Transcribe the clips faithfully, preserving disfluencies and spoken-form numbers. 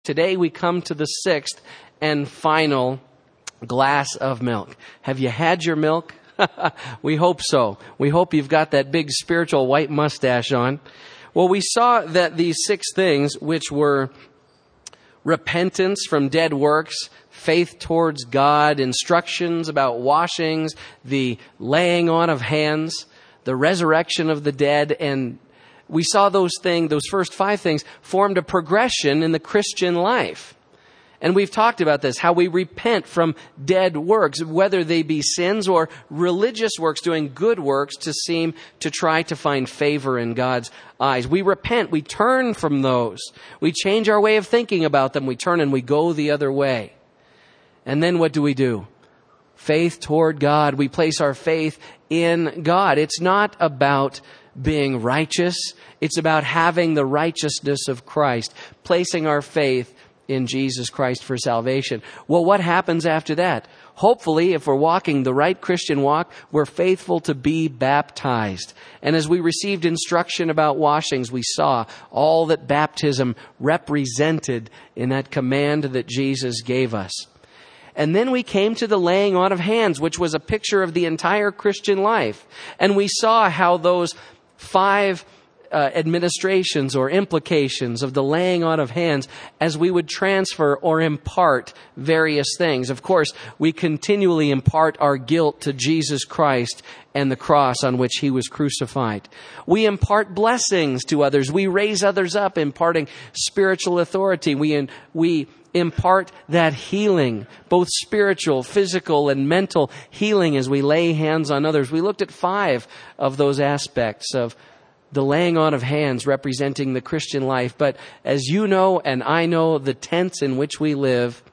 Today we come to the sixth and final glass of milk. Have you had your milk? We hope so. We hope you've got that big spiritual white mustache on. Well, we saw that these six things, which were repentance from dead works, faith towards God, instructions about washings, the laying on of hands, the resurrection of the dead, and we saw those things, those first five things, formed a progression in the Christian life. And we've talked about this, how we repent from dead works, whether they be sins or religious works, doing good works to seem to try to find favor in God's eyes. We repent, we turn from those. We change our way of thinking about them. We turn and we go the other way. And then what do we do? Faith toward God. We place our faith in God. It's not about being righteous. It's about having the righteousness of Christ, placing our faith in Jesus Christ for salvation. Well, what happens after that? Hopefully, if we're walking the right Christian walk, we're faithful to be baptized. And as we received instruction about washings, we saw all that baptism represented in that command that Jesus gave us. And then we came to the laying on of hands, which was a picture of the entire Christian life. And we saw how those five uh, administrations or implications of the laying on of hands as we would transfer or impart various things. Of course, we continually impart our guilt to Jesus Christ and the cross on which he was crucified. We impart blessings to others. We raise others up, imparting spiritual authority. We, in, we impart that healing, both spiritual, physical, and mental healing as we lay hands on others. We looked at five of those aspects of the laying on of hands representing the Christian life. But as you know and I know, the tents in which we live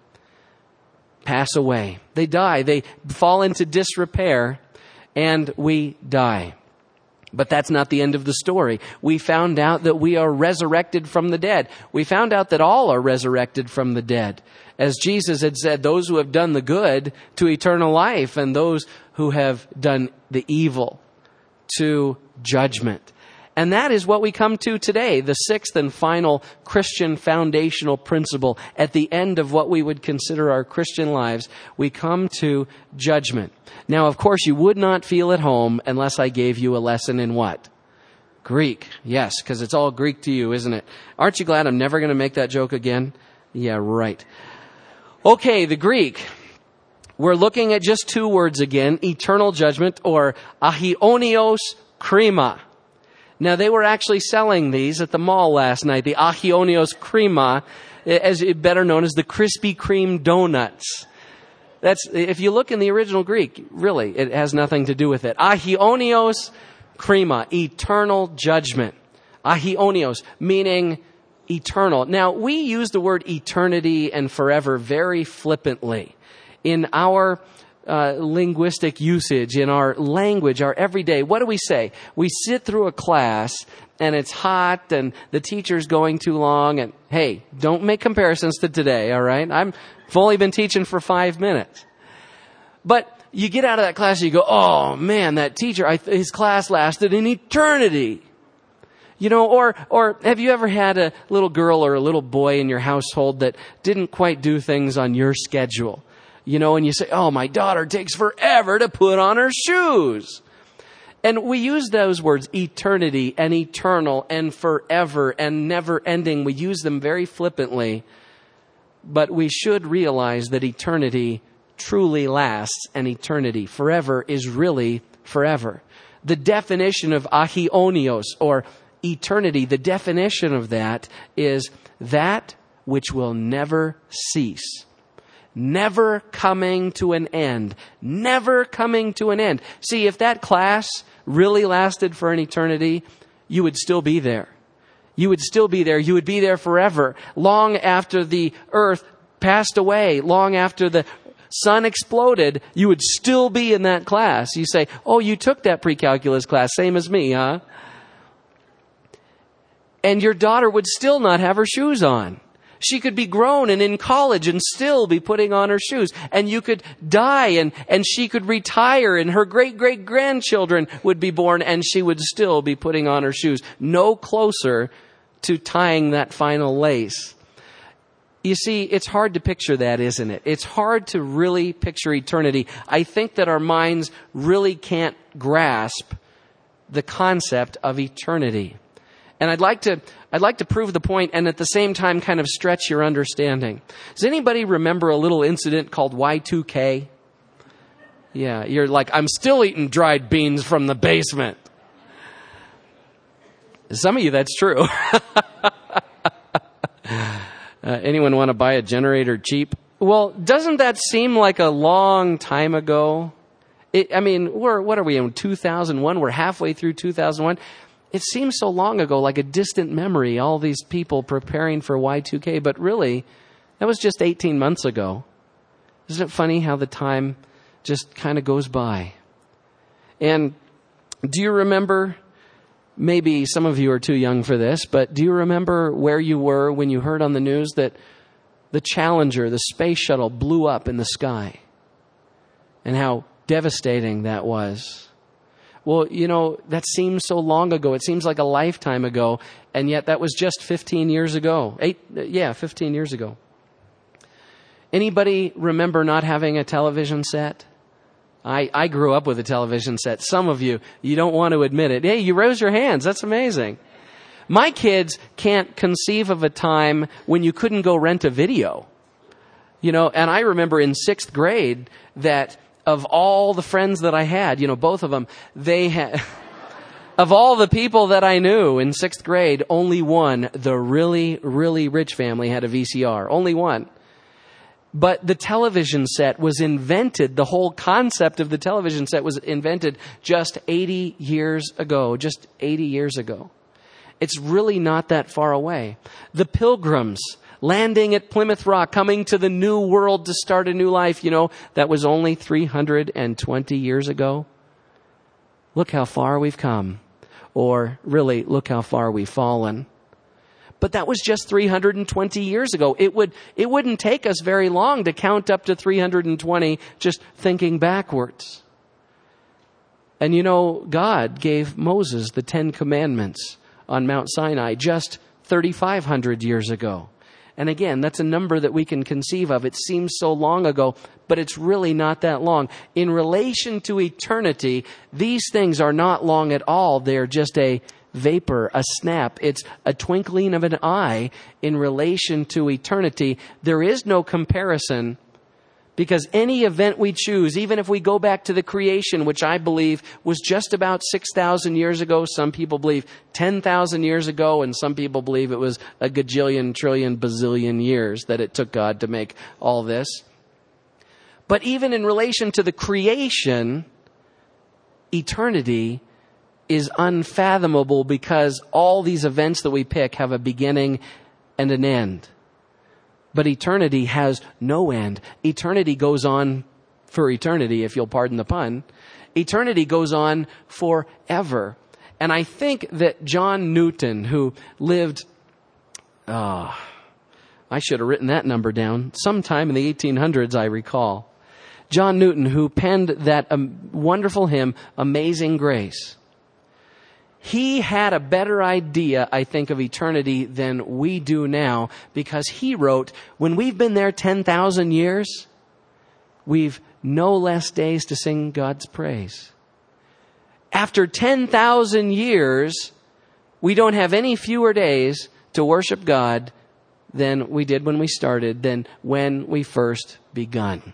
pass away. They die. They fall into disrepair and we die. But that's not the end of the story. We found out that we are resurrected from the dead. We found out that all are resurrected from the dead. As Jesus had said, those who have done the good to eternal life and those who have done the evil to judgment. And that is what we come to today, the sixth and final Christian foundational principle. At the end of what we would consider our Christian lives, we come to judgment. Now, of course, you would not feel at home unless I gave you a lesson in what? Greek. Yes, because it's all Greek to you, isn't it? Aren't you glad I'm never going to make that joke again? Yeah, right. Okay, the Greek. We're looking at just two words again, eternal judgment or ahionios krima. Now, they were actually selling these at the mall last night, the ahionios krima, as better known as the Krispy Kreme donuts. That's, if you look in the original Greek, really, it has nothing to do with it. Ahionios krima, eternal judgment. Ahionios, meaning eternal. Now, we use the word eternity and forever very flippantly in our uh, linguistic usage, in our language, our everyday. What do we say? We sit through a class and it's hot and the teacher's going too long and, hey, don't make comparisons to today, all right? I'm, I've only been teaching for five minutes. But you get out of that class and you go, oh man, that teacher, I, his class lasted an eternity. You know, or, or have you ever had a little girl or a little boy in your household that didn't quite do things on your schedule? You know, and you say, oh, my daughter takes forever to put on her shoes. And we use those words, eternity and eternal and forever and never ending. We use them very flippantly. But we should realize that eternity truly lasts and eternity forever is really forever. The definition of ahionios or eternity, the definition of that is that which will never cease. Never coming to an end. Never coming to an end. See, if that class really lasted for an eternity, you would still be there. You would still be there. You would be there forever. Long after the earth passed away, long after the sun exploded, you would still be in that class. You say, oh, you took that pre-calculus class, same as me, huh? And your daughter would still not have her shoes on. She could be grown and in college and still be putting on her shoes. And you could die and, and she could retire and her great-great-grandchildren would be born and she would still be putting on her shoes. No closer to tying that final lace. You see, it's hard to picture that, isn't it? It's hard to really picture eternity. I think that our minds really can't grasp the concept of eternity. And I'd like to, I'd like to prove the point and at the same time kind of stretch your understanding. Does anybody remember a little incident called Y two K? Yeah, you're like, I'm still eating dried beans from the basement. Some of you, that's true. uh, anyone want to buy a generator cheap? Well, doesn't that seem like a long time ago? It, I mean, we're, what are we in two thousand one? We're halfway through two thousand one. It seems so long ago, like a distant memory, all these people preparing for Y two K. But really, that was just eighteen months ago. Isn't it funny how the time just kind of goes by? And do you remember, maybe some of you are too young for this, but do you remember where you were when you heard on the news that the Challenger, the space shuttle, blew up in the sky? And how devastating that was. Well, you know, that seems so long ago. It seems like a lifetime ago. And yet that was just fifteen years ago. Eight, yeah, fifteen years ago. Anybody remember not having a television set? I, I grew up with a television set. Some of you, you don't want to admit it. Hey, you raise your hands. That's amazing. My kids can't conceive of a time when you couldn't go rent a video. You know, and I remember in sixth grade that of all the friends that I had, you know, both of them, they had, of all the people that I knew in sixth grade, only one, the really, really rich family, had a V C R. Only one. But the television set was invented, the whole concept of the television set was invented just eighty years ago, just eighty years ago. It's really not that far away. The Pilgrims landing at Plymouth Rock, coming to the new world to start a new life, you know, that was only three hundred twenty years ago. Look how far we've come. Or really, look how far we've fallen. But that was just three hundred twenty years ago. It would, it wouldn't take us very long to count up to three hundred twenty just thinking backwards. And you know, God gave Moses the Ten Commandments on Mount Sinai just thirty-five hundred years ago. And again, that's a number that we can conceive of. It seems so long ago, but it's really not that long. In relation to eternity, these things are not long at all. They're just a vapor, a snap. It's a twinkling of an eye in relation to eternity. There is no comparison, because any event we choose, even if we go back to the creation, which I believe was just about six thousand years ago, some people believe ten thousand years ago, and some people believe it was a gajillion, trillion, bazillion years that it took God to make all this. But even in relation to the creation, eternity is unfathomable, because all these events that we pick have a beginning and an end. But eternity has no end. Eternity goes on for eternity, if you'll pardon the pun. Eternity goes on forever. And I think that John Newton, who lived, uh, I should have written that number down, sometime in the eighteen hundreds, I recall. John Newton, who penned that um, wonderful hymn, Amazing Grace. He had a better idea, I think, of eternity than we do now, because he wrote, when we've been there ten thousand years, we've no less days to sing God's praise. After ten thousand years, we don't have any fewer days to worship God than we did when we started, than when we first begun.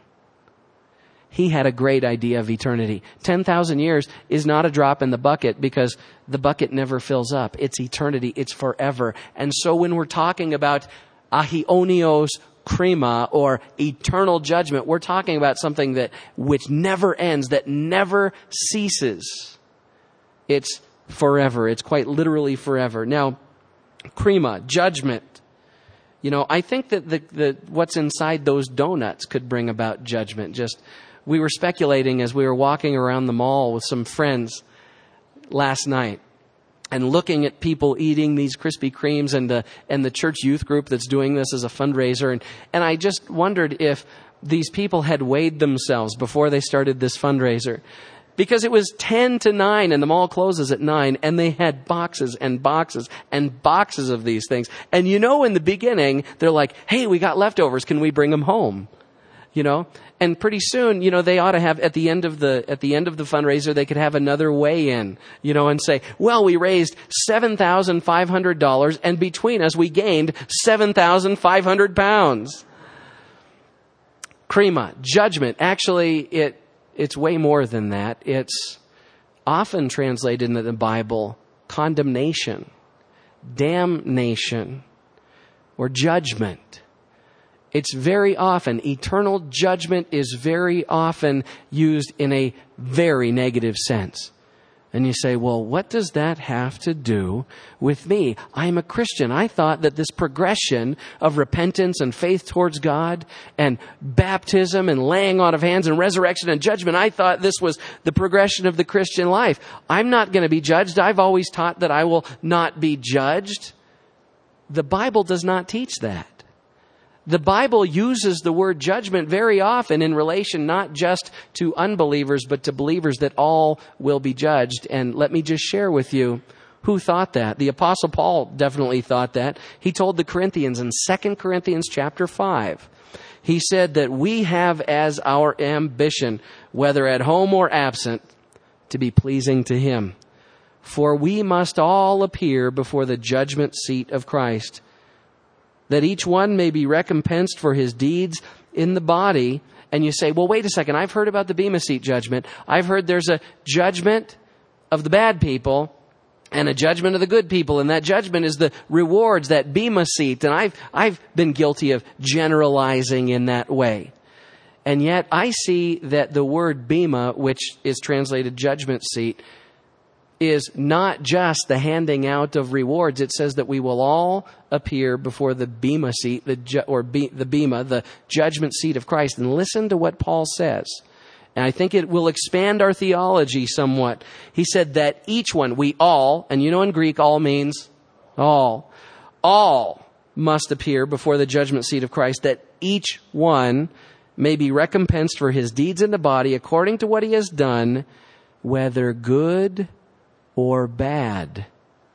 He had a great idea of eternity. ten thousand years is not a drop in the bucket, because the bucket never fills up. It's eternity. It's forever. And so when we're talking about ahionios krima, or eternal judgment, we're talking about something that which never ends, that never ceases. It's forever. It's quite literally forever. Now, krima, judgment. You know, I think that the, the what's inside those donuts could bring about judgment. Just We were speculating as we were walking around the mall with some friends last night, and looking at people eating these Krispy Kremes, and the and the church youth group that's doing this as a fundraiser. And, and I just wondered if these people had weighed themselves before they started this fundraiser. Because it was ten to nine and the mall closes at nine, and they had boxes and boxes and boxes of these things. And you know, in the beginning, they're like, hey, we got leftovers. Can we bring them home? You know, and pretty soon, you know, they ought to have at the end of the, at the end of the fundraiser, they could have another weigh in, you know, and say, well, we raised seven thousand five hundred dollars and between us, we gained seven thousand five hundred pounds. Krima, judgment. Actually, it, it's way more than that. It's often translated in the Bible, condemnation, damnation, or judgment. It's very often, eternal judgment is very often used in a very negative sense. And you say, well, what does that have to do with me? I'm a Christian. I thought that this progression of repentance and faith towards God and baptism and laying on of hands and resurrection and judgment, I thought this was the progression of the Christian life. I'm not going to be judged. I've always taught that I will not be judged. The Bible does not teach that. The Bible uses the word judgment very often in relation not just to unbelievers, but to believers, that all will be judged. And let me just share with you who thought that. The Apostle Paul definitely thought that. He told the Corinthians in Second Corinthians chapter five, he said that we have as our ambition, whether at home or absent, to be pleasing to Him. For we must all appear before the judgment seat of Christ, that each one may be recompensed for his deeds in the body. And you say, well, wait a second. I've heard about the Bema Seat judgment. I've heard there's a judgment of the bad people and a judgment of the good people. And that judgment is the rewards, that Bema Seat. And I've, I've been guilty of generalizing in that way. And yet I see that the word Bema, which is translated judgment seat, is not just the handing out of rewards. It says that we will all appear before the Bema seat, the ju- or be, the Bema, the judgment seat of Christ. And listen to what Paul says. And I think it will expand our theology somewhat. He said that each one, we all, and you know in Greek all means all, all must appear before the judgment seat of Christ, that each one may be recompensed for his deeds in the body according to what he has done, whether good or bad.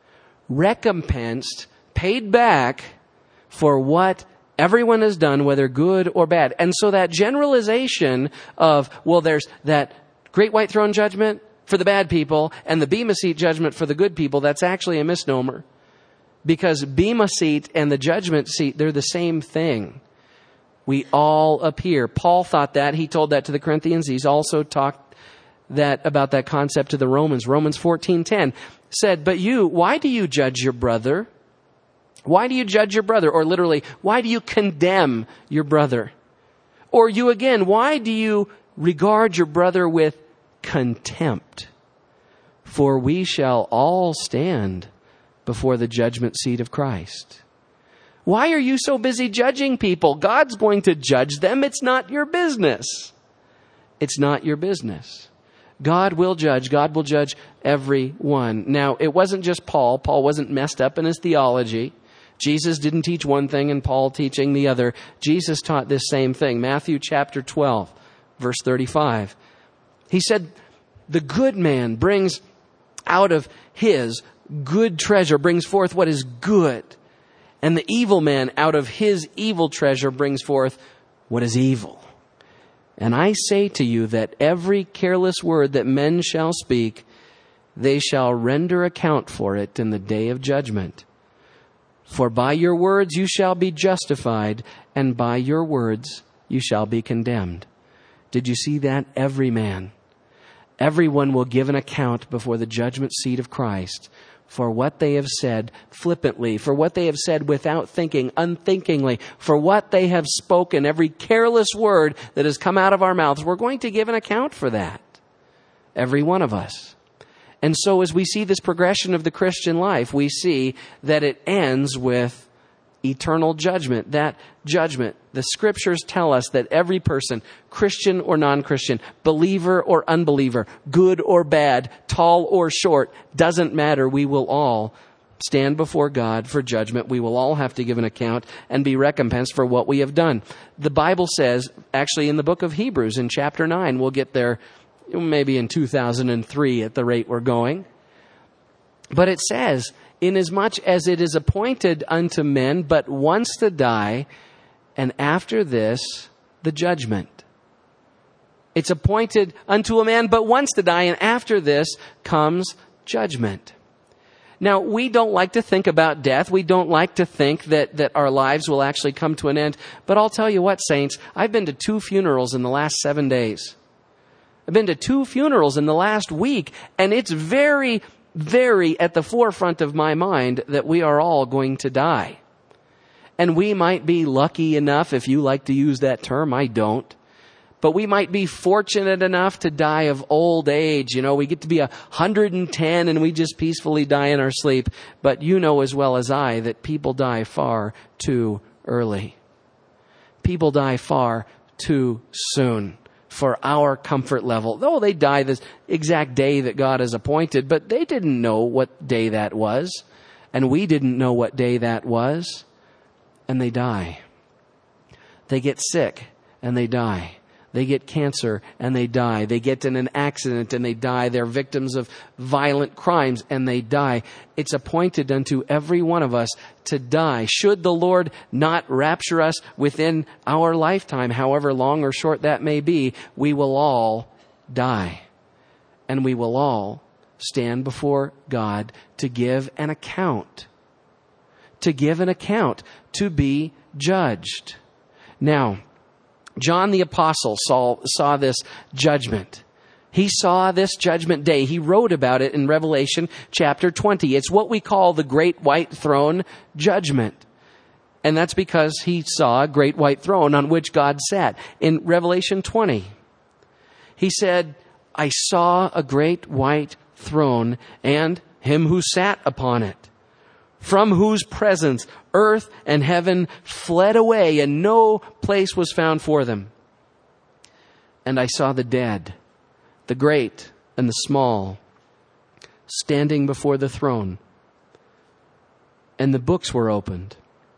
Recompensed, paid back for what everyone has done, whether good or bad. And so that generalization of, well, there's that great white throne judgment for the bad people and the Bema Seat judgment for the good people, that's actually a misnomer. Because Bema Seat and the judgment seat, they're the same thing. We all appear. Paul thought that. He told that to the Corinthians. He's also talked that about that concept to the Romans. Romans fourteen ten said, but you, why do you judge your brother? Why do you judge your brother? Or literally, why do you condemn your brother? Or you again, why do you regard your brother with contempt? For we shall all stand before the judgment seat of Christ. Why are you so busy judging people? God's going to judge them. It's not your business. It's not your business. God will judge. God will judge everyone. Now, it wasn't just Paul. Paul wasn't messed up in his theology. Jesus didn't teach one thing and Paul teaching the other. Jesus taught this same thing. Matthew chapter twelve, verse thirty-five. He said, the good man brings out of his good treasure, brings forth what is good. And the evil man out of his evil treasure brings forth what is evil. And I say to you that every careless word that men shall speak, they shall render account for it in the day of judgment. For by your words you shall be justified, and by your words you shall be condemned. Did you see that? Every man. Everyone will give an account before the judgment seat of Christ for what they have said flippantly, for what they have said without thinking, unthinkingly, for what they have spoken, every careless word that has come out of our mouths. We're going to give an account for that. Every one of us. And so as we see this progression of the Christian life, we see that it ends with eternal judgment. That judgment, the scriptures tell us that every person, Christian or non-Christian, believer or unbeliever, good or bad, tall or short, doesn't matter. We will all stand before God for judgment. We will all have to give an account and be recompensed for what we have done. The Bible says, actually in the book of Hebrews in chapter nine, we'll get there maybe in two thousand three at the rate we're going. But it says, inasmuch as it is appointed unto men but once to die, and after this, the judgment. It's appointed unto a man but once to die, and after this comes judgment. Now, we don't like to think about death. We don't like to think that, that our lives will actually come to an end. But I'll tell you what, saints, I've been to two funerals in the last seven days. I've been to two funerals in the last week, and it's very, very at the forefront of my mind that we are all going to die. And we might be lucky enough, if you like to use that term, I don't. But we might be fortunate enough to die of old age. You know, we get to be one hundred ten and we just peacefully die in our sleep. But you know as well as I that people die far too early. People die far too soon for our comfort level. Though they die this exact day that God has appointed, but they didn't know what day that was. And we didn't know what day that was. And they die. They get sick and they die. They get cancer and they die. They get in an accident and they die. They're victims of violent crimes and they die. It's appointed unto every one of us to die. Should the Lord not rapture us within our lifetime, however long or short that may be, we will all die. And we will all stand before God to give an account. To give an account. To be judged. Now, John the Apostle saw, saw this judgment. He saw this judgment day. He wrote about it in Revelation chapter twenty. It's what we call the great white throne judgment. And that's because he saw a great white throne on which God sat. In Revelation twenty, he said, I saw a great white throne and him who sat upon it, from whose presence earth and heaven fled away, and no place was found for them. And I saw the dead, the great and the small, standing before the throne. And the books were opened.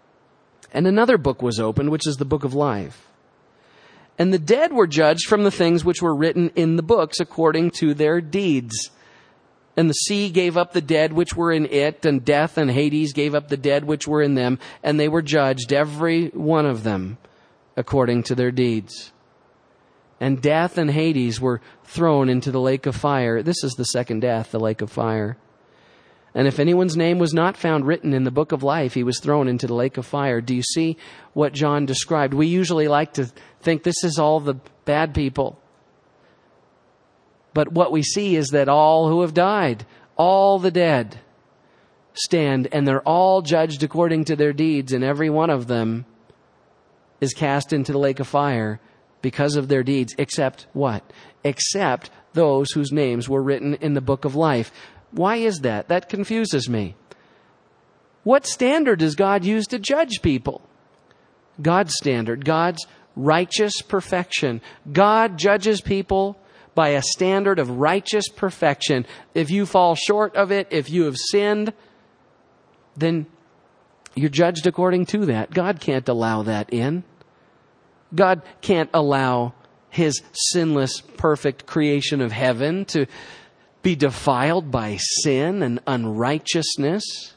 And another book was opened, which is the book of life. And the dead were judged from the things which were written in the books according to their deeds. And the sea gave up the dead which were in it, and death and Hades gave up the dead which were in them, and they were judged, every one of them, according to their deeds. And death and Hades were thrown into the lake of fire. This is the second death, the lake of fire. And if anyone's name was not found written in the book of life, he was thrown into the lake of fire. Do you see what John described? We usually like to think this is all the bad people. But what we see is that all who have died, all the dead, stand, and they're all judged according to their deeds, and every one of them is cast into the lake of fire because of their deeds, except what? Except those whose names were written in the book of life. Why is that? That confuses me. What standard does God use to judge people? God's standard, God's righteous perfection. God judges people by a standard of righteous perfection. If you fall short of it, if you have sinned, then you're judged according to that. God can't allow that in. God can't allow His sinless, perfect creation of heaven to be defiled by sin and unrighteousness.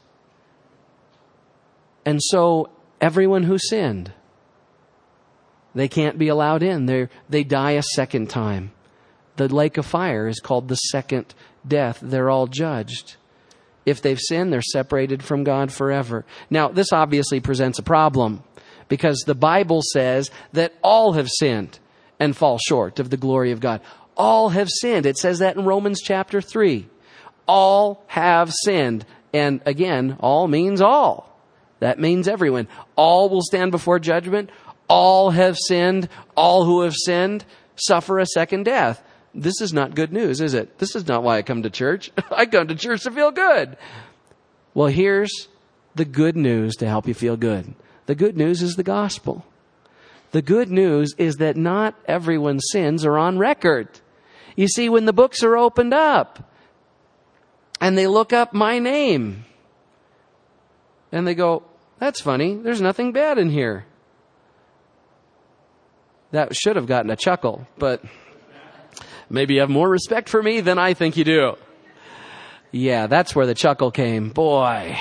And so everyone who sinned, they can't be allowed in. They they die a second time. The lake of fire is called the second death. They're all judged. If they've sinned, they're separated from God forever. Now, this obviously presents a problem because the Bible says that all have sinned and fall short of the glory of God. All have sinned. It says that in Romans chapter three. All have sinned. And again, all means all. That means everyone. All will stand before judgment. All have sinned. All who have sinned suffer a second death. This is not good news, is it? This is not why I come to church. I come to church to feel good. Well, here's the good news to help you feel good. The good news is the gospel. The good news is that not everyone's sins are on record. You see, when the books are opened up and they look up my name and they go, that's funny, there's nothing bad in here. That should have gotten a chuckle, but Maybe you have more respect for me than I think you do. Yeah, that's where the chuckle came. Boy.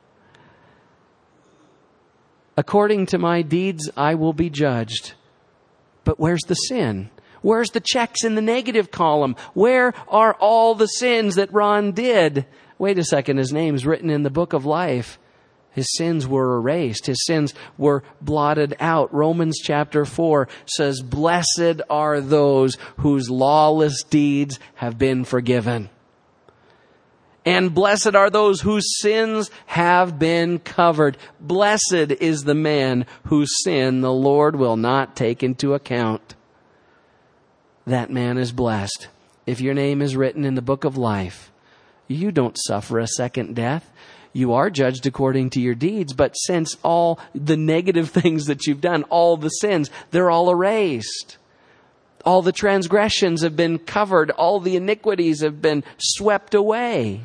According to my deeds, I will be judged. But where's the sin? Where's the checks in the negative column? Where are all the sins that Ron did? Wait a second, his name's written in the book of life. His sins were erased. His sins were blotted out. Romans chapter four says, blessed are those whose lawless deeds have been forgiven. And blessed are those whose sins have been covered. Blessed is the man whose sin the Lord will not take into account. That man is blessed. If your name is written in the book of life, you don't suffer a second death. You are judged according to your deeds, but since all the negative things that you've done, all the sins, they're all erased. All the transgressions have been covered. All the iniquities have been swept away.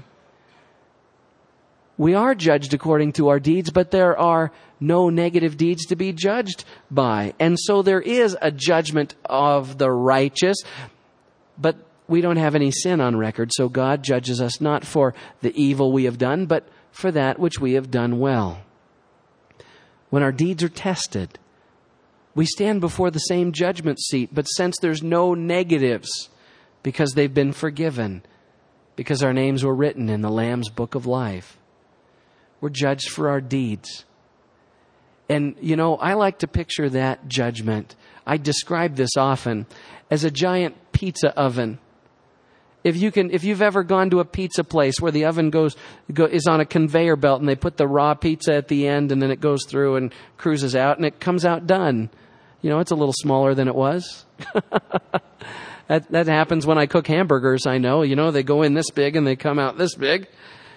We are judged according to our deeds, but there are no negative deeds to be judged by. And so there is a judgment of the righteous, but we don't have any sin on record. So God judges us not for the evil we have done, but for that which we have done well. When our deeds are tested, we stand before the same judgment seat, but since there's no negatives, because they've been forgiven, because our names were written in the Lamb's book of life, we're judged for our deeds. And, you know, I like to picture that judgment. I describe this often as a giant pizza oven. If you can, if you've ever gone to a pizza place where the oven goes, go, is on a conveyor belt and they put the raw pizza at the end and then it goes through and cruises out and it comes out done. You know, it's a little smaller than it was. that, that happens when I cook hamburgers, I know. You know, they go in this big and they come out this big.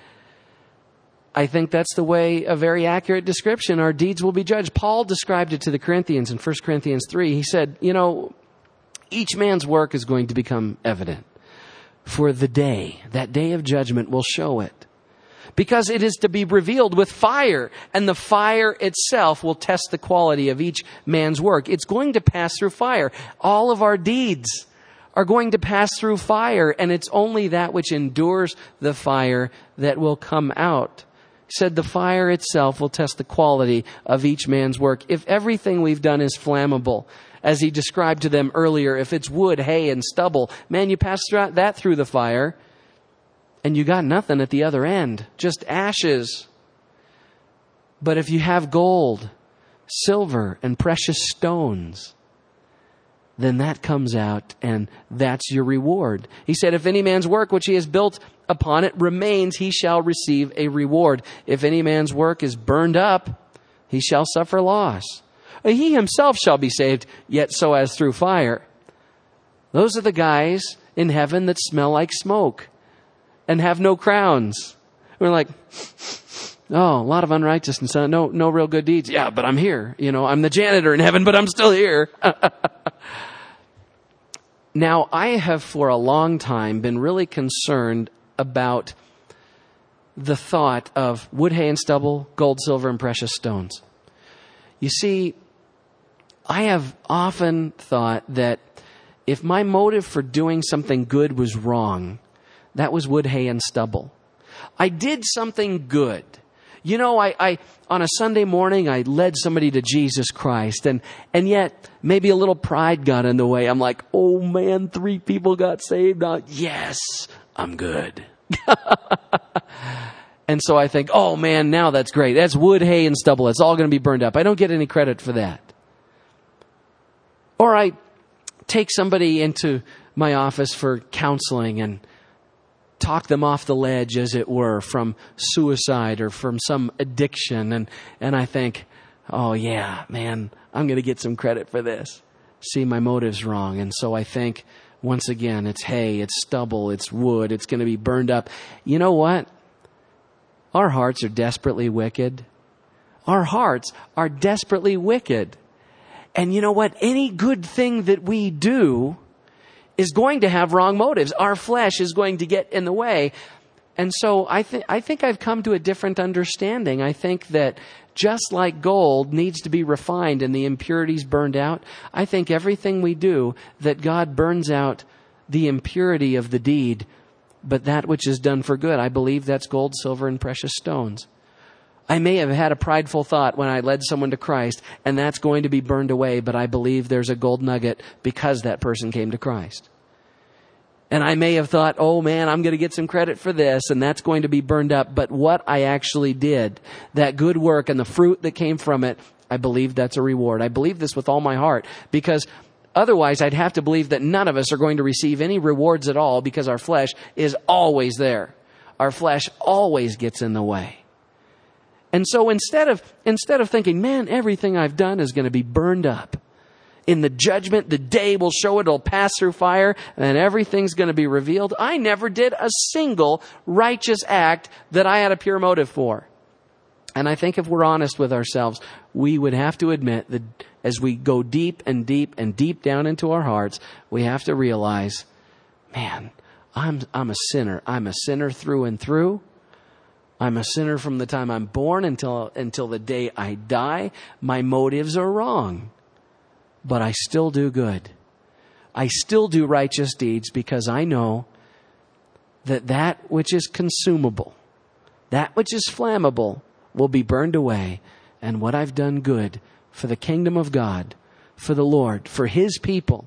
I think that's the way, a very accurate description. Our deeds will be judged. Paul described it to the Corinthians in First Corinthians three. He said, you know, each man's work is going to become evident. For the day, that day of judgment will show it. Because it is to be revealed with fire, and the fire itself will test the quality of each man's work. It's going to pass through fire. All of our deeds are going to pass through fire, and it's only that which endures the fire that will come out. He said the fire itself will test the quality of each man's work. If everything we've done is flammable, as he described to them earlier, if it's wood, hay, and stubble, man, you pass that through the fire, and you got nothing at the other end, just ashes. But if you have gold, silver, and precious stones, then that comes out, and that's your reward. He said, if any man's work which he has built upon it remains, he shall receive a reward. If any man's work is burned up, he shall suffer loss. He himself shall be saved, yet so as through fire. Those are the guys in heaven that smell like smoke and have no crowns. We're like, oh, a lot of unrighteousness, no, no real good deeds. Yeah, but I'm here. You know, I'm the janitor in heaven, but I'm still here. Now, I have for a long time been really concerned about the thought of wood, hay, and stubble, gold, silver, and precious stones. You see, I have often thought that if my motive for doing something good was wrong, that was wood, hay, and stubble. I did something good. You know, I, I on a Sunday morning, I led somebody to Jesus Christ, and, and yet maybe a little pride got in the way. I'm like, oh man, three people got saved. Uh, yes, I'm good. And so I think, oh man, now that's great. That's wood, hay, and stubble. It's all going to be burned up. I don't get any credit for that. Or I take somebody into my office for counseling and talk them off the ledge, as it were, from suicide or from some addiction. And, and I think, oh yeah, man, I'm going to get some credit for this. See, my motive's wrong. And so I think, once again, it's hay, it's stubble, it's wood, it's going to be burned up. You know what? Our hearts are desperately wicked. Our hearts are desperately wicked. And you know what? Any good thing that we do is going to have wrong motives. Our flesh is going to get in the way. And so I think I think I've come to a different understanding. I think that just like gold needs to be refined and the impurities burned out, I think everything we do that God burns out the impurity of the deed, but that which is done for good. I believe that's gold, silver, and precious stones. I may have had a prideful thought when I led someone to Christ, and that's going to be burned away, but I believe there's a gold nugget because that person came to Christ. And I may have thought, oh man, I'm going to get some credit for this, and that's going to be burned up. But what I actually did, that good work and the fruit that came from it, I believe that's a reward. I believe this with all my heart, because otherwise I'd have to believe that none of us are going to receive any rewards at all, because our flesh is always there. Our flesh always gets in the way. And so instead of instead of thinking, man, everything I've done is going to be burned up, in the judgment, the day will show it, it'll pass through fire, and everything's going to be revealed. I never did a single righteous act that I had a pure motive for. And I think if we're honest with ourselves, we would have to admit that as we go deep and deep and deep down into our hearts, we have to realize, man, I'm I'm a sinner. I'm a sinner through and through. I'm a sinner from the time I'm born until until the day I die. My motives are wrong. But I still do good. I still do righteous deeds because I know that that which is consumable, that which is flammable, will be burned away. And what I've done good for the kingdom of God, for the Lord, for His people,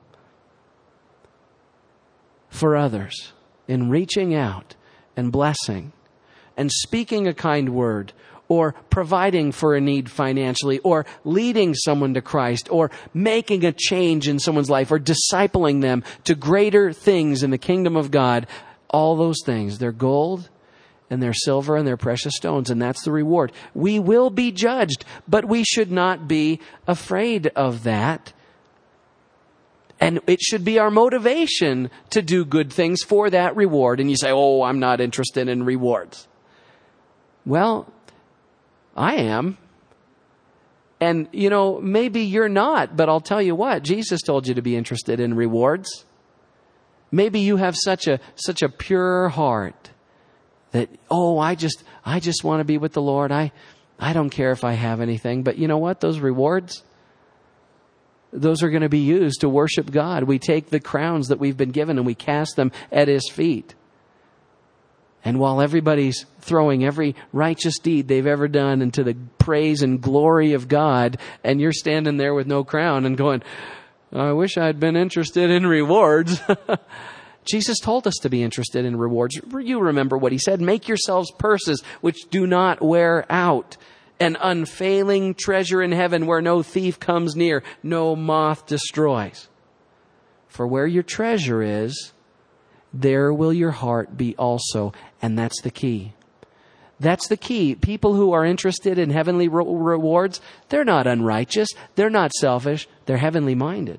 for others, in reaching out and blessing and speaking a kind word, or providing for a need financially, or leading someone to Christ, or making a change in someone's life, or discipling them to greater things in the kingdom of God. All those things, they're gold and they're silver and they're precious stones, and that's the reward. We will be judged, but we should not be afraid of that. And it should be our motivation to do good things for that reward. And you say, oh, I'm not interested in rewards. Well, I am. And, you know, maybe you're not, but I'll tell you what, Jesus told you to be interested in rewards. Maybe you have such a such a pure heart that, oh, I just I just want to be with the Lord. I I don't care if I have anything. But you know what? Those rewards, those are going to be used to worship God. We take the crowns that we've been given and we cast them at His feet. And while everybody's throwing every righteous deed they've ever done into the praise and glory of God, and you're standing there with no crown and going, I wish I'd been interested in rewards. Jesus told us to be interested in rewards. You remember what He said, make yourselves purses which do not wear out, an unfailing treasure in heaven where no thief comes near, no moth destroys. For where your treasure is, there will your heart be also. And that's the key. That's the key. People who are interested in heavenly re- rewards, they're not unrighteous. They're not selfish. They're heavenly minded.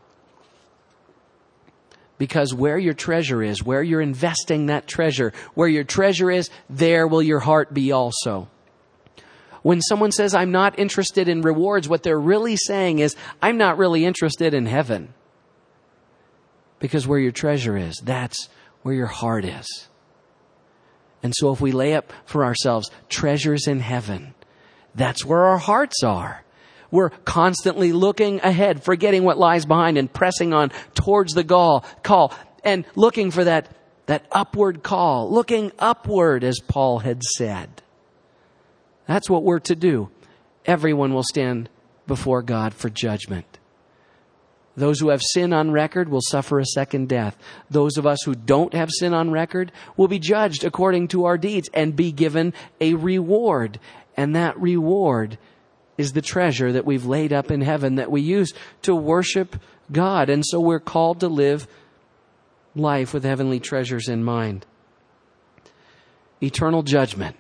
Because where your treasure is, where you're investing that treasure, where your treasure is, there will your heart be also. When someone says, I'm not interested in rewards, what they're really saying is, I'm not really interested in heaven. Because where your treasure is, that's where your heart is. And so if we lay up for ourselves treasures in heaven, that's where our hearts are. We're constantly looking ahead, forgetting what lies behind and pressing on towards the goal, call and looking for that, that upward call, looking upward, as Paul had said. That's what we're to do. Everyone will stand before God for judgment. Those who have sin on record will suffer a second death. Those of us who don't have sin on record will be judged according to our deeds and be given a reward. And that reward is the treasure that we've laid up in heaven that we use to worship God. And so we're called to live life with heavenly treasures in mind. Eternal judgment.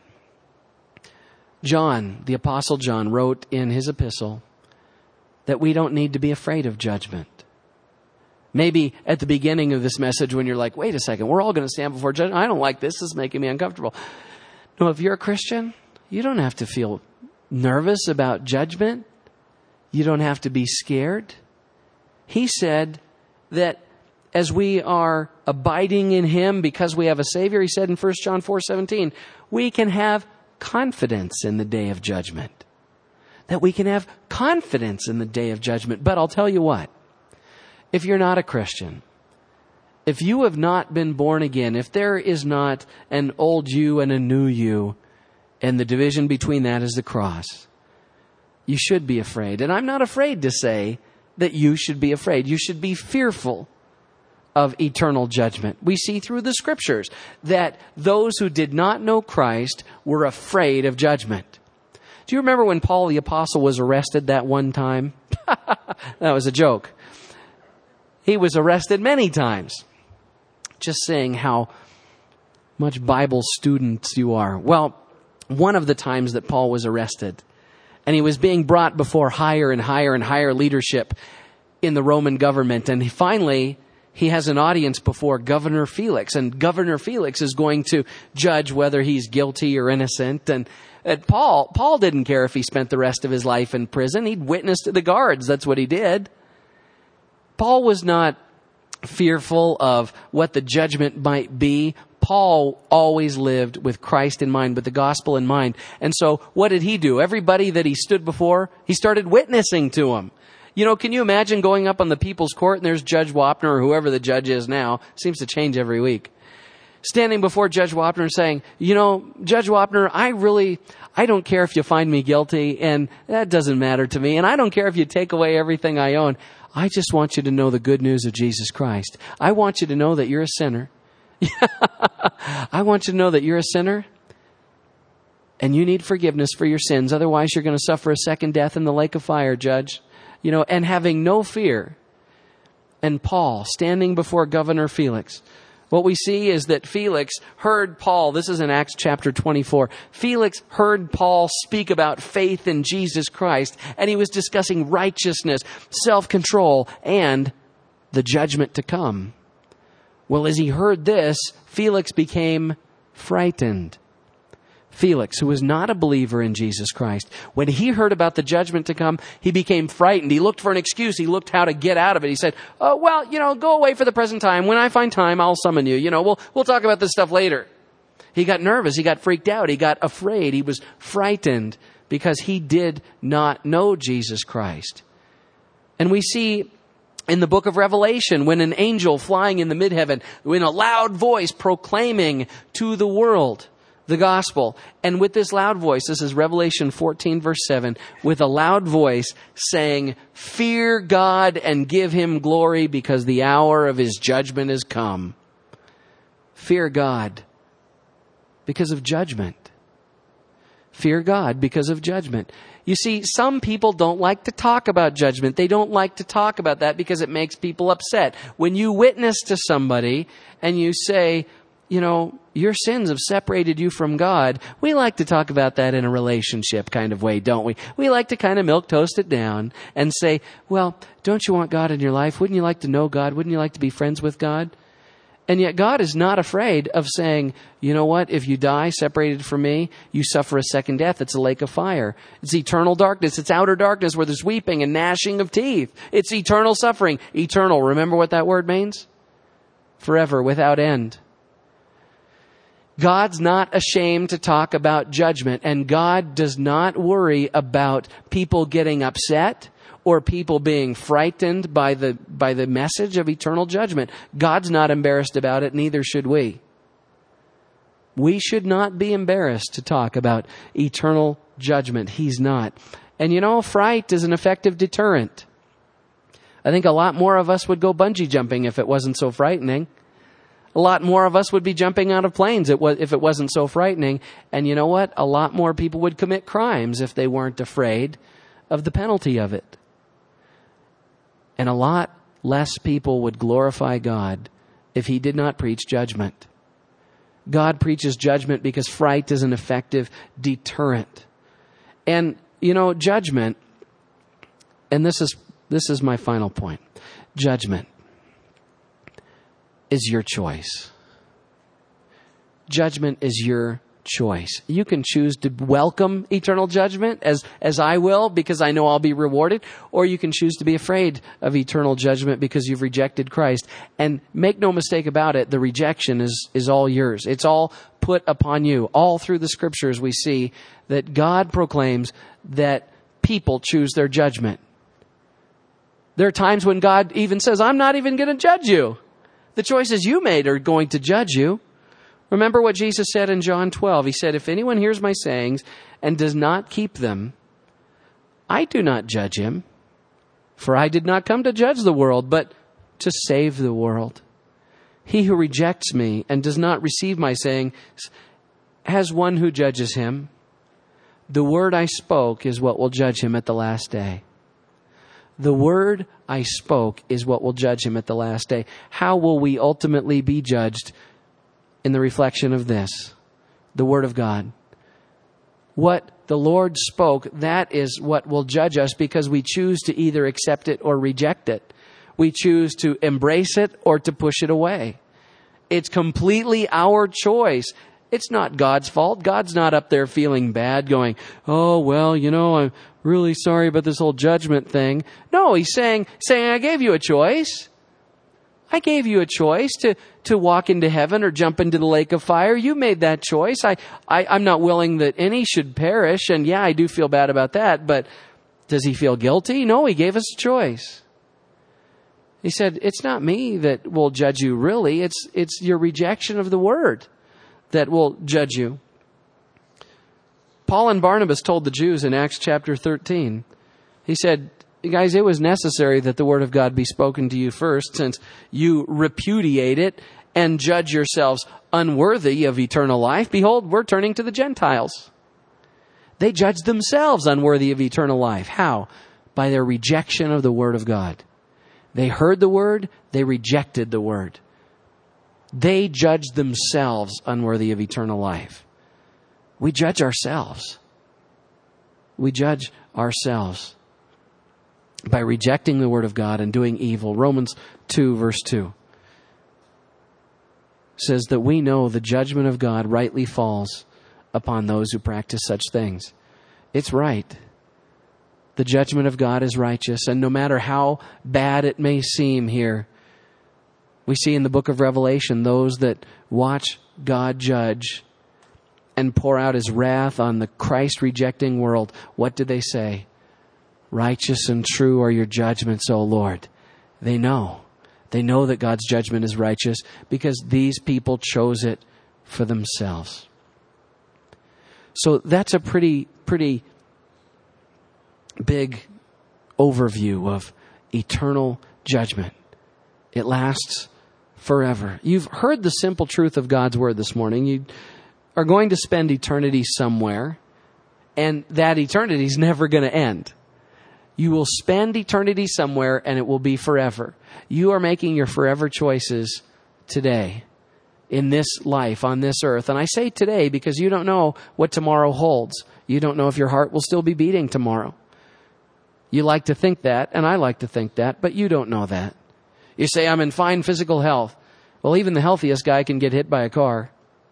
John, the Apostle John, wrote in his epistle that we don't need to be afraid of judgment. Maybe at the beginning of this message when you're like, wait a second, we're all going to stand before judgment. I don't like this. This is making me uncomfortable. No, if you're a Christian, you don't have to feel nervous about judgment. You don't have to be scared. He said that as we are abiding in Him because we have a Savior, He said in First John four seventeen, we can have confidence in the day of judgment. That we can have confidence in the day of judgment. But I'll tell you what, if you're not a Christian, If you have not been born again, if there is not an old you and a new you, and the division between that is the cross, you should be afraid. And I'm not afraid to say that you should be afraid. You should be fearful of eternal judgment. We see through the scriptures that those who did not know Christ were afraid of judgment. Do you remember when Paul the Apostle was arrested that one time? That was a joke. He was arrested many times. Just saying how much Bible students you are. Well, one of the times that Paul was arrested, and he was being brought before higher and higher and higher leadership in the Roman government, and he finally, he has an audience before Governor Felix, and Governor Felix is going to judge whether he's guilty or innocent. And and Paul, Paul didn't care if he spent the rest of his life in prison. He'd witness to the guards. That's what he did. Paul was not fearful of what the judgment might be. Paul always lived with Christ in mind, with the gospel in mind. And so what did he do? Everybody that he stood before, he started witnessing to them. You know, can you imagine going up on the people's court and there's Judge Wapner or whoever the judge is now? Seems to change every week. Standing before Judge Wapner and saying, you know, Judge Wapner, I really, I don't care if you find me guilty, and that doesn't matter to me. And I don't care if you take away everything I own. I just want you to know the good news of Jesus Christ. I want you to know that you're a sinner. I want you to know that you're a sinner and you need forgiveness for your sins. Otherwise, you're going to suffer a second death in the lake of fire, Judge. You know, and having no fear. And Paul standing before Governor Felix. What we see is that Felix heard Paul, this is in Acts chapter twenty-four, Felix heard Paul speak about faith in Jesus Christ, and he was discussing righteousness, self-control, and the judgment to come. Well, as he heard this, Felix became frightened. Felix, who was not a believer in Jesus Christ, when he heard about the judgment to come, he became frightened. He looked for an excuse. He looked how to get out of it. He said, oh, well, you know, go away for the present time. When I find time, I'll summon you. You know, we'll, we'll talk about this stuff later. He got nervous. He got freaked out. He got afraid. He was frightened because he did not know Jesus Christ. And we see in the book of Revelation, when an angel flying in the midheaven, in a loud voice proclaiming to the world the gospel. And with this loud voice, this is Revelation fourteen verse seven, with a loud voice saying, fear God and give him glory because the hour of his judgment has come. Fear God because of judgment. Fear God because of judgment. You see, some people don't like to talk about judgment. They don't like to talk about that because it makes people upset. When you witness to somebody and you say, you know, your sins have separated you from God, we like to talk about that in a relationship kind of way, don't we? We like to kind of milquetoast it down and say, well, don't you want God in your life? Wouldn't you like to know God? Wouldn't you like to be friends with God? And yet God is not afraid of saying, you know what? If you die separated from me, you suffer a second death. It's a lake of fire. It's eternal darkness. It's outer darkness where there's weeping and gnashing of teeth. It's eternal suffering. Eternal. Remember what that word means? Forever, without end. God's not ashamed to talk about judgment, and God does not worry about people getting upset or people being frightened by the by the message of eternal judgment. God's not embarrassed about it, neither should we. We should not be embarrassed to talk about eternal judgment. He's not. And you know, fright is an effective deterrent. I think a lot more of us would go bungee jumping if it wasn't so frightening. A lot more of us would be jumping out of planes if it wasn't so frightening. And you know what? A lot more people would commit crimes if they weren't afraid of the penalty of it. And a lot less people would glorify God if he did not preach judgment. God preaches judgment because fright is an effective deterrent. And, you know, judgment, and this is this is my final point. Judgment is your choice. Judgment is your choice. You can choose to welcome eternal judgment as, as I will because I know I'll be rewarded, or you can choose to be afraid of eternal judgment because you've rejected Christ. And make no mistake about it, the rejection is, is all yours. It's all put upon you. All through the scriptures we see that God proclaims that people choose their judgment. There are times when God even says, I'm not even going to judge you. The choices you made are going to judge you. Remember what Jesus said in John twelve. He said, if anyone hears my sayings and does not keep them, I do not judge him. For I did not come to judge the world, but to save the world. He who rejects me and does not receive my saying has one who judges him. The word I spoke is what will judge him at the last day. The word I spoke is what will judge him at the last day. How will we ultimately be judged? In the reflection of this, the word of God. What the Lord spoke, that is what will judge us, because we choose to either accept it or reject it. We choose to embrace it or to push it away. It's completely our choice. It's not God's fault. God's not up there feeling bad going, oh, well, you know, I'm really sorry about this whole judgment thing. No, he's saying, saying, I gave you a choice. I gave you a choice to, to walk into heaven or jump into the lake of fire. You made that choice. I, I, I'm not willing that any should perish. And yeah, I do feel bad about that. But does he feel guilty? No, he gave us a choice. He said, it's not me that will judge you, really. It's, it's your rejection of the word that will judge you. Paul and Barnabas told the Jews in Acts chapter thirteen, he said, guys, it was necessary that the word of God be spoken to you first, since you repudiate it and judge yourselves unworthy of eternal life. Behold, we're turning to the Gentiles. They judged themselves unworthy of eternal life. How? By their rejection of the word of God. They heard the word, they rejected the word. They judged themselves unworthy of eternal life. We judge ourselves. We judge ourselves by rejecting the word of God and doing evil. Romans two, verse two says that we know the judgment of God rightly falls upon those who practice such things. It's right. The judgment of God is righteous, and no matter how bad it may seem here, we see in the book of Revelation those that watch God judge and pour out his wrath on the Christ-rejecting world. What do they say? Righteous and true are your judgments, O Lord. They know. They know that God's judgment is righteous because these people chose it for themselves. So that's a pretty, pretty big overview of eternal judgment. It lasts forever. You've heard the simple truth of God's word this morning. You are going to spend eternity somewhere, and that eternity is never going to end. You will spend eternity somewhere, and it will be forever. You are making your forever choices today in this life, on this earth. And I say today because you don't know what tomorrow holds. You don't know if your heart will still be beating tomorrow. You like to think that, and I like to think that, but you don't know that. You say, I'm in fine physical health. Well, even the healthiest guy can get hit by a car.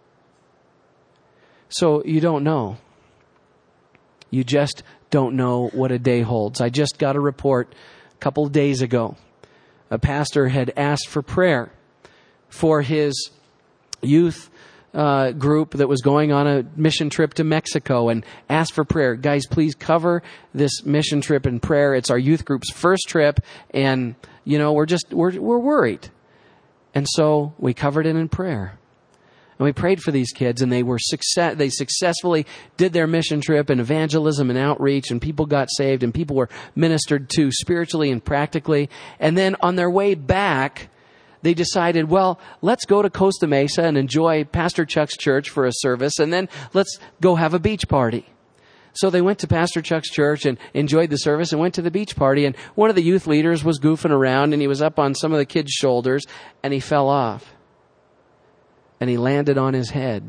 So you don't know. You just don't know what a day holds. I just got a report a couple of days ago. A pastor had asked for prayer for his youth uh, group that was going on a mission trip to Mexico, and asked for prayer. Guys, please cover this mission trip in prayer. It's our youth group's first trip, and you know we're just we're we're worried. And so we covered it in prayer. And we prayed for these kids, and they were success. They successfully did their mission trip and evangelism and outreach, and people got saved, and people were ministered to spiritually and practically. And then on their way back, they decided, well, let's go to Costa Mesa and enjoy Pastor Chuck's church for a service, and then let's go have a beach party. So they went to Pastor Chuck's church and enjoyed the service and went to the beach party. And one of the youth leaders was goofing around, and he was up on some of the kids' shoulders, and he fell off. And he landed on his head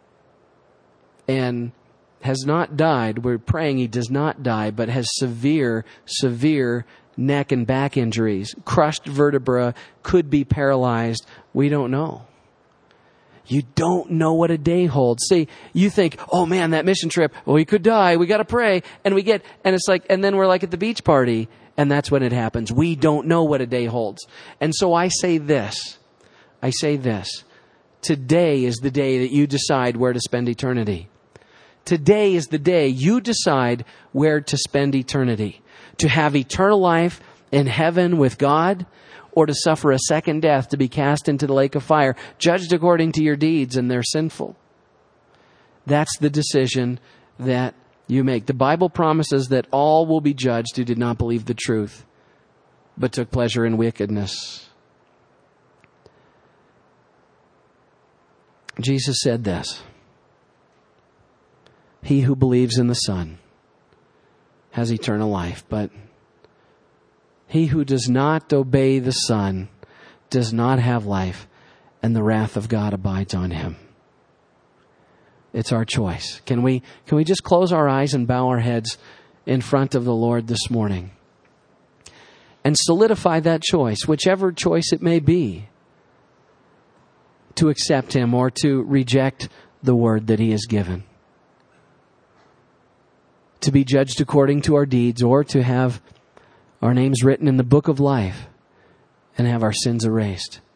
and has not died. We're praying he does not die, but has severe, severe neck and back injuries. Crushed vertebra, could be paralyzed. We don't know. You don't know what a day holds. See, you think, oh man, that mission trip, oh, he could die. We got to pray. And we get, and it's like, and then we're like at the beach party, and that's when it happens. We don't know what a day holds. And so I say this, I say this. Today is the day that you decide where to spend eternity. Today is the day you decide where to spend eternity. To have eternal life in heaven with God, or to suffer a second death, to be cast into the lake of fire, judged according to your deeds, and they're sinful. That's the decision that you make. The Bible promises that all will be judged who did not believe the truth, but took pleasure in wickedness. Jesus said this: he who believes in the Son has eternal life, but he who does not obey the Son does not have life, and the wrath of God abides on him. It's our choice. Can we, can we just close our eyes and bow our heads in front of the Lord this morning and solidify that choice, whichever choice it may be, to accept Him or to reject the word that He has given, to be judged according to our deeds, or to have our names written in the book of life and have our sins erased.